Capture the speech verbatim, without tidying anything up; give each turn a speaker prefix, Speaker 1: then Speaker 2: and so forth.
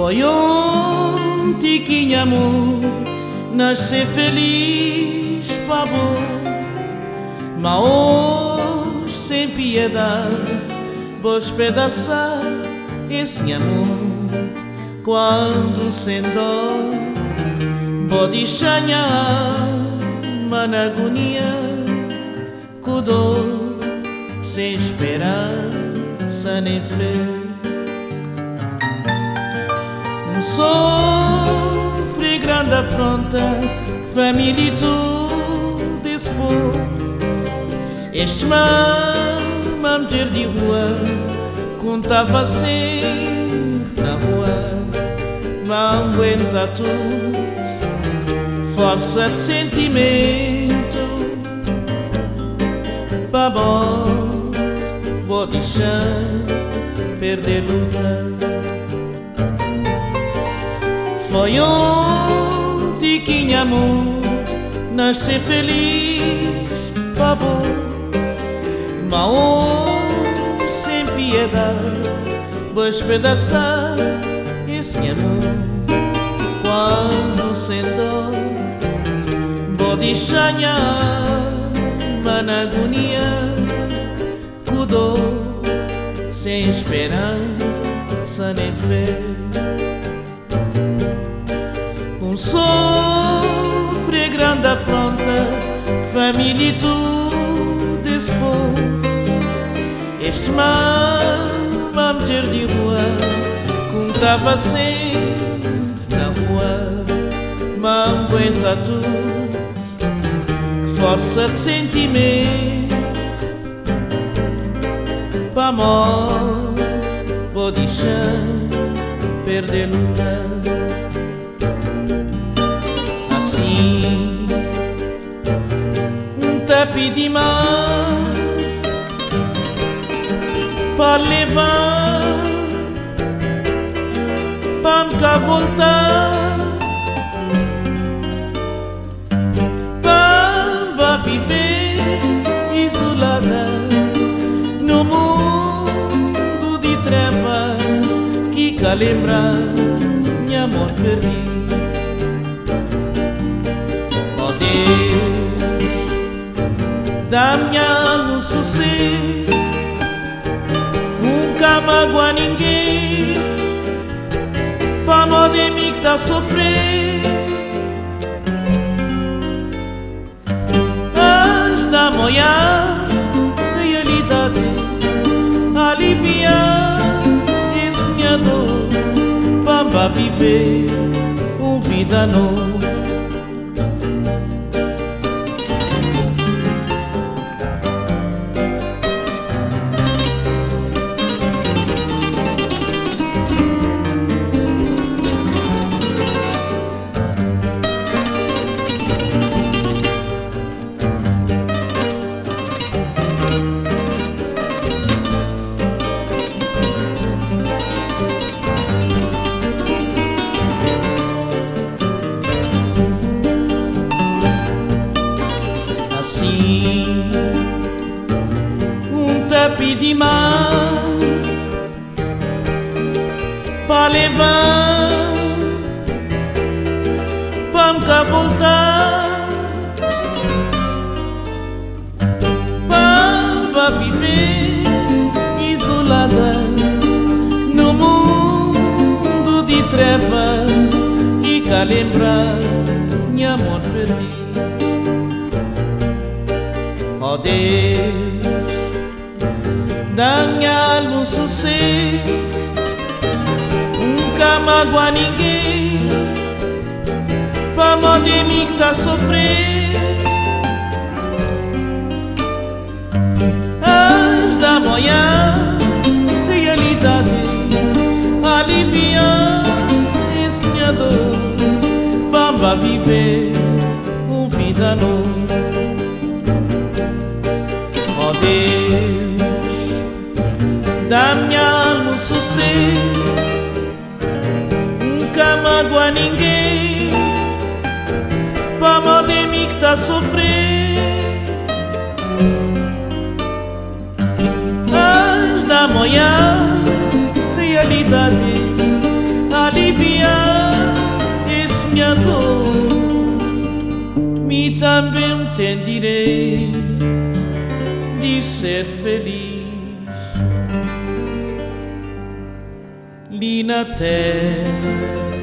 Speaker 1: Foi um tiquinho amor, nascer feliz, pavô. Mas hoje sem piedade, vou despedaçar esse amor. Quando sem dó, vou deixar na agonia, com dor, sem esperança nem fé. Um sofre grande afronta, família e tudo esse povo. Este mamãe de rua contava sempre na rua, não aguenta tudo, força de sentimento. Para bom, vou deixar perder luta. Foi um tiquinho amor, nascer feliz, pavô. Mas sem piedade, vou despedaçar esse amor. Quando sem dó, vou deixar na agonia, com dor, sem esperança nem fé. Um sofre grande afronta, família e tudo esse povo. Este mamãe de rua contava sempre na rua, mas aguenta tudo, que força de sentimento. Para morte, vou deixar perder luta. Assim, um tapi de mar para levar, para me cá voltar, para viver isolada no mundo de treva, que cá lembra meu amor perdido. Oh Deus, dá minha alma sossego, nunca magoa ninguém, para não de mim que tá sofrendo. Antes da manhã, realidade, aliviar esse minha dor, para viver uma vida nova. Assim, um tapi de mar para levar, para me cá voltar, para viver isolada no mundo de treva, e cá lembrar meu amor perdido. Oh Deus, dá minha alma um sossego, nunca magoa ninguém, para não de mim que tá sofrendo. Antes da manhã, realidade, aliviar esse minha dor, vamos viver uma vida nova. Oh Deus, dá minha alma um sossego, nunca magoa ninguém, para mal de mim que tá sofrendo. Antes da manhã, realidade, alivio e também tem direito de ser feliz. Ali na terra